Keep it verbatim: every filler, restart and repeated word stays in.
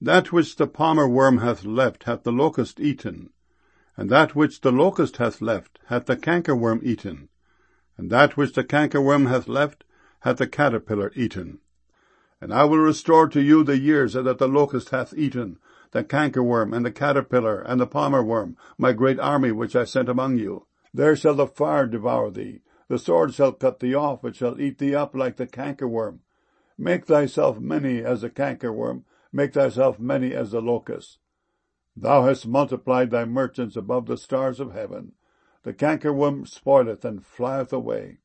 That which the palmer worm hath left hath the locust eaten, and that which the locust hath left hath the cankerworm eaten, and that which the cankerworm hath left hath the caterpillar eaten. And I will restore to you the years that the locust hath eaten, the cankerworm, and the caterpillar, and the palmer worm, my great army which I sent among you. There shall the fire devour thee, the sword shall cut thee off, it shall eat thee up like the cankerworm. Make thyself many as the cankerworm, make thyself many as the locust. Thou hast multiplied thy merchants above the stars of heaven. The cankerworm spoileth and flieth away.